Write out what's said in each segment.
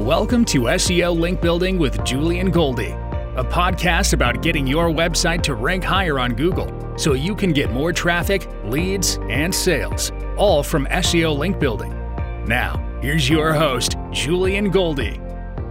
Welcome to SEO Link Building with Julian Goldie, a podcast about getting your website to rank higher on Google so you can get more traffic, leads, and sales, all from SEO Link Building. Now, here's your host, Julian Goldie.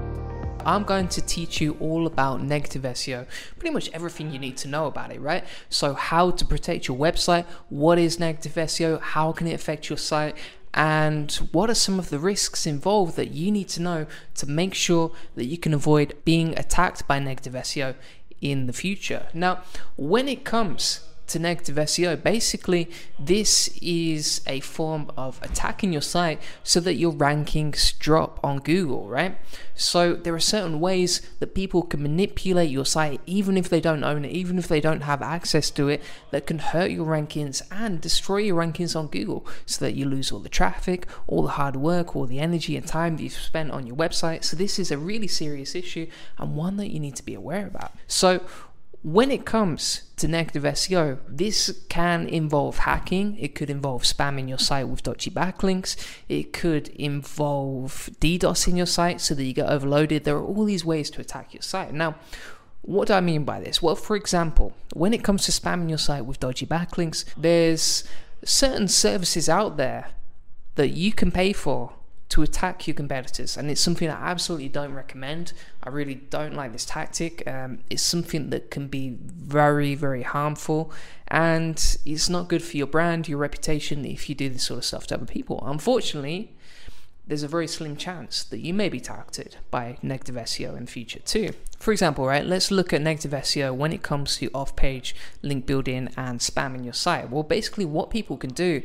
I'm going to teach you all about negative SEO, pretty much everything you need to know about it, right? So how to protect your website, what is negative SEO, how can it affect your site, and what are some of the risks involved that you need to know to make sure that you can avoid being attacked by negative SEO in the future. Now, when it comes to negative SEO, basically this is a form of attacking your site so that your rankings drop on Google, right? So there are certain ways that people can manipulate your site, even if they don't own it, even if they don't have access to it, that can hurt your rankings and destroy your rankings on Google so that you lose all the traffic, all the hard work, all the energy and time that you've spent on your website. So this is a really serious issue and one that you need to be aware about. So when it comes to negative SEO, this can involve hacking. It could involve spamming your site with dodgy backlinks. It could involve DDoSing your site so that you get overloaded. There are all these ways to attack your site. Now, what do I mean by this? Well, for example, when it comes to spamming your site with dodgy backlinks, there's certain services out there that you can pay for to attack your competitors, and it's something I absolutely don't recommend. I really don't like this tactic. It's something that can be very, very harmful, and it's not good for your brand, your reputation, if you do this sort of stuff to other people. Unfortunately, there's a very slim chance that you may be targeted by negative SEO in the future too. For example, right, let's look at negative SEO when it comes to off-page link building and spamming your site. Well, basically what people can do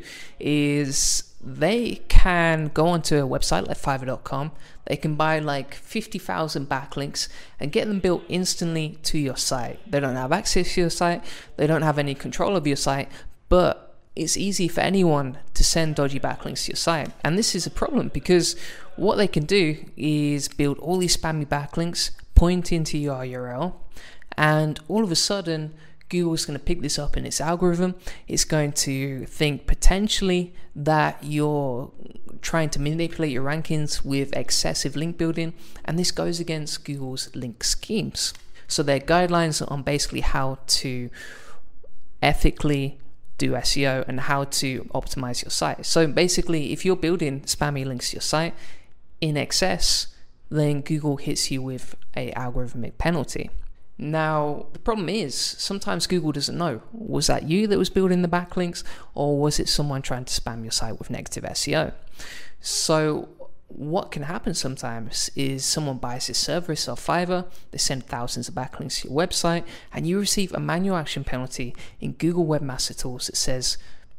is they can go onto a website like Fiverr.com. They can buy like 50,000 backlinks and get them built instantly to your site. They don't have access to your site. They don't have any control of your site, but it's easy for anyone to send dodgy backlinks to your site. And this is a problem because what they can do is build all these spammy backlinks, point into your URL, and all of a sudden Google's going to pick this up in its algorithm. It's going to think potentially that you're trying to manipulate your rankings with excessive link building, and this goes against Google's link schemes. So their guidelines on basically how to ethically do SEO and how to optimize your site. So basically, if you're building spammy links to your site in excess, then Google hits you with a algorithmic penalty. Now, the problem is sometimes Google doesn't know. Was that you that was building the backlinks, or was it someone trying to spam your site with negative SEO? So what can happen sometimes is someone buys this service off Fiverr, they send thousands of backlinks to your website, and you receive a manual action penalty in Google Webmaster Tools that says,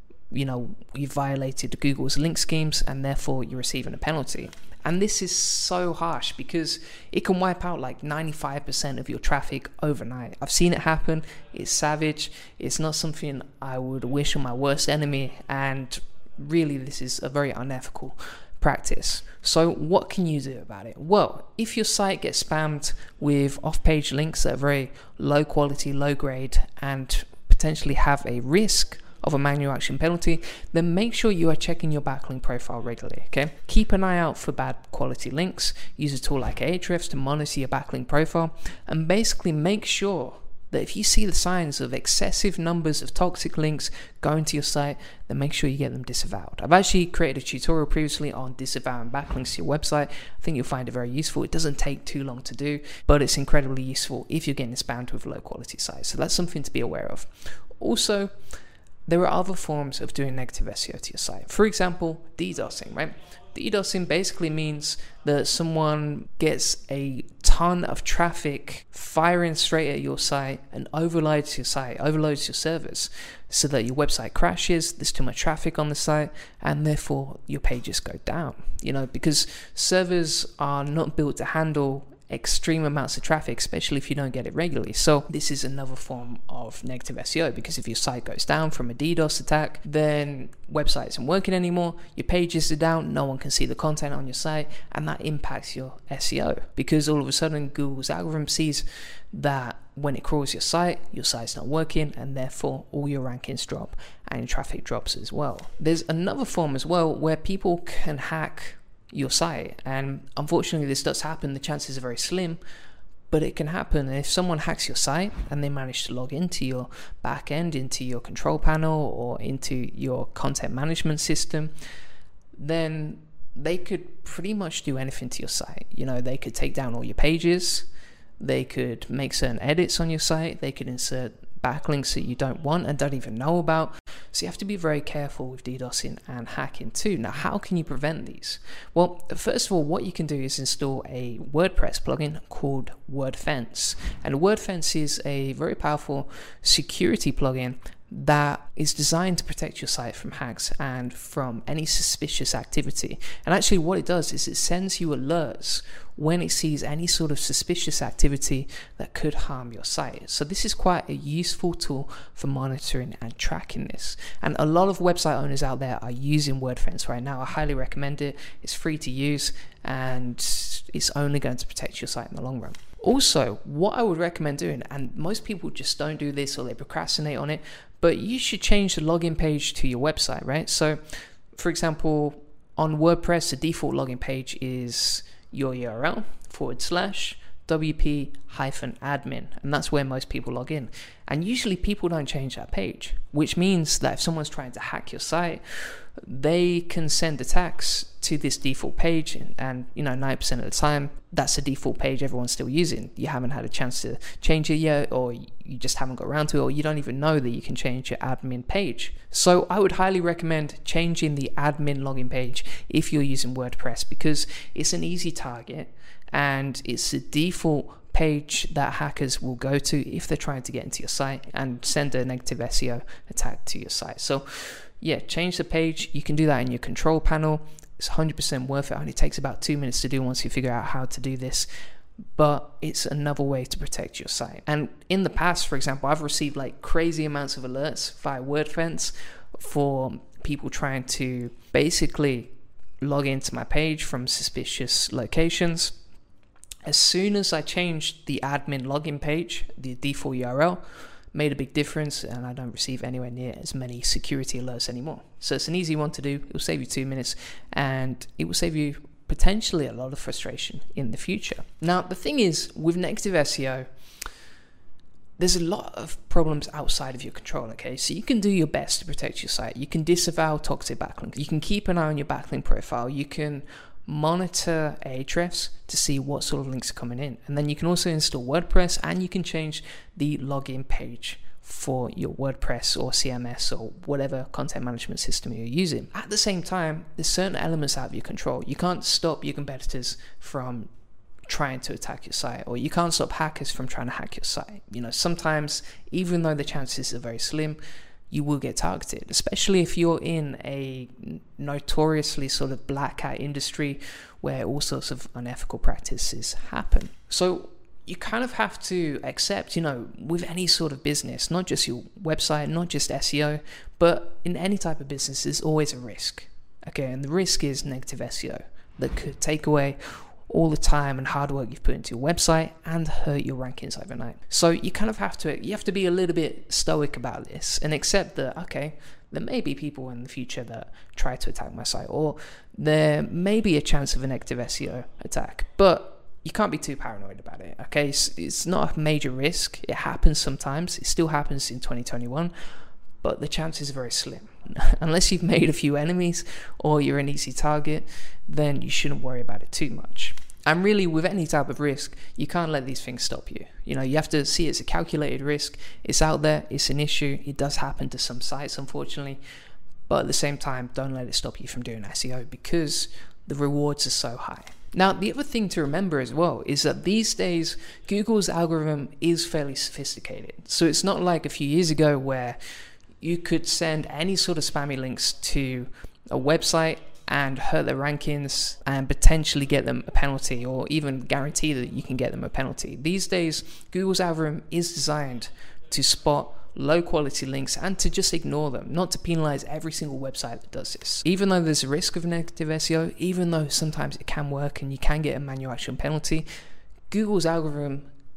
you violated Google's link schemes and therefore you're receiving a penalty. And this is so harsh because it can wipe out like 95% of your traffic overnight. I've seen it happen. It's savage. It's not something I would wish on my worst enemy. And really, this is a very unethical practice. So what can you do about it? Well, if your site gets spammed with off-page links that are very low quality, low grade, and potentially have a risk of a manual action penalty, then make sure you are checking your backlink profile regularly, okay? Keep an eye out for bad quality links. Use a tool like Ahrefs to monitor your backlink profile, and basically make sure that if you see the signs of excessive numbers of toxic links going to your site, then make sure you get them disavowed. I've actually created a tutorial previously on disavowing backlinks to your website. I think you'll find it very useful. It doesn't take too long to do, but it's incredibly useful if you're getting spammed with low quality sites. So that's something to be aware of. Also, there are other forms of doing negative SEO to your site. For example, DDoSing, right? DDoSing basically means that someone gets a ton of traffic firing straight at your site and overloads your site, overloads your servers, so that your website crashes, there's too much traffic on the site, and therefore your pages go down. Because servers are not built to handle extreme amounts of traffic, especially if you don't get it regularly. So this is another form of negative SEO, because if your site goes down from a DDoS attack, then website isn't working anymore, your pages are down, no one can see the content on your site, and that impacts your SEO, because all of a sudden Google's algorithm sees that when it crawls your site's not working, and therefore all your rankings drop and your traffic drops as well. There's another form as well where people can hack your site. And unfortunately, this does happen. The chances are very slim, but it can happen. If someone hacks your site and they manage to log into your backend, into your control panel, or into your content management system, then they could pretty much do anything to your site. They could take down all your pages, they could make certain edits on your site, they could insert backlinks that you don't want and don't even know about. So you have to be very careful with DDoSing and hacking too. Now, how can you prevent these? Well, first of all, what you can do is install a WordPress plugin called WordFence. And WordFence is a very powerful security plugin that is designed to protect your site from hacks and from any suspicious activity. And actually what it does is it sends you alerts when it sees any sort of suspicious activity that could harm your site. So this is quite a useful tool for monitoring and tracking this. And a lot of website owners out there are using WordFence right now. I highly recommend it. It's free to use and it's only going to protect your site in the long run. Also, what I would recommend doing, and most people just don't do this or they procrastinate on it, but you should change the login page to your website, right? So, for example, on WordPress, the default login page is your URL /wp-admin, and that's where most people log in. And usually people don't change that page, which means that if someone's trying to hack your site, they can send attacks to this default page, and 90% of the time that's the default page everyone's still using. You haven't had a chance to change it yet, or you just haven't got around to it, or you don't even know that you can change your admin page. So I would highly recommend changing the admin login page if you're using WordPress, because it's an easy target and it's the default page that hackers will go to if they're trying to get into your site and send a negative SEO attack to your site. So yeah, change the page. You can do that in your control panel. It's 100% worth it. It only takes about 2 minutes to do once you figure out how to do this, but it's another way to protect your site. And in the past, for example, I've received like crazy amounts of alerts via WordFence for people trying to basically log into my page from suspicious locations. As soon as I changed the admin login page, the default URL, made a big difference, and I don't receive anywhere near as many security alerts anymore. So it's an easy one to do. It will save you 2 minutes, and it will save you potentially a lot of frustration in the future. Now, the thing is, with negative SEO, there's a lot of problems outside of your control, okay? So you can do your best to protect your site. You can disavow toxic backlinks. You can keep an eye on your backlink profile. You can monitor Ahrefs to see what sort of links are coming in. And then you can also install WordPress, and you can change the login page for your WordPress or CMS or whatever content management system you're using. At the same time, there's certain elements out of your control. You can't stop your competitors from trying to attack your site, or you can't stop hackers from trying to hack your site. Sometimes, even though the chances are very slim, you will get targeted, especially if you're in a notoriously sort of black hat industry where all sorts of unethical practices happen. So you kind of have to accept, with any sort of business, not just your website, not just SEO, but in any type of business, there's always a risk. Okay, and the risk is negative SEO that could take away all the time and hard work you've put into your website and hurt your rankings overnight. So you kind of have to be a little bit stoic about this and accept that, okay, there may be people in the future that try to attack my site, or there may be a chance of a negative SEO attack, but you can't be too paranoid about it, okay? It's not a major risk. It happens sometimes. It still happens in 2021, but the chances are very slim. Unless you've made a few enemies or you're an easy target, then you shouldn't worry about it too much. And really, with any type of risk, you can't let these things stop you. You have to see it as a calculated risk. It's out there, it's an issue. It does happen to some sites, unfortunately. But at the same time, don't let it stop you from doing SEO, because the rewards are so high. Now, the other thing to remember as well is that these days, Google's algorithm is fairly sophisticated. So it's not like a few years ago where you could send any sort of spammy links to a website and hurt their rankings and potentially get them a penalty, or even guarantee that you can get them a penalty. These days, Google's algorithm is designed to spot low quality links and to just ignore them, not to penalize every single website that does this. Even though there's a risk of negative SEO, even though sometimes it can work and you can get a manual action penalty, Google's algorithm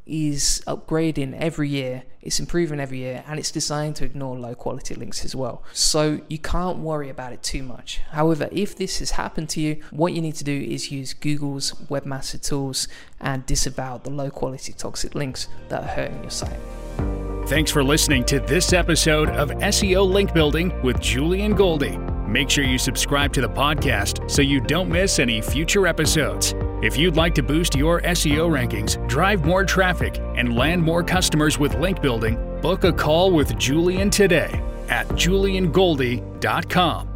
is upgrading every year, it's improving every year, and it's designed to ignore low quality links as well. So you can't worry about it too much. However, if this has happened to you, what you need to do is use Google's Webmaster Tools and disavow the low quality toxic links that are hurting your site. Thanks for listening to this episode of SEO Link Building with Julian Goldie. Make sure you subscribe to the podcast so you don't miss any future episodes. If you'd like to boost your SEO rankings, drive more traffic, and land more customers with link building, book a call with Julian today at juliangoldie.com.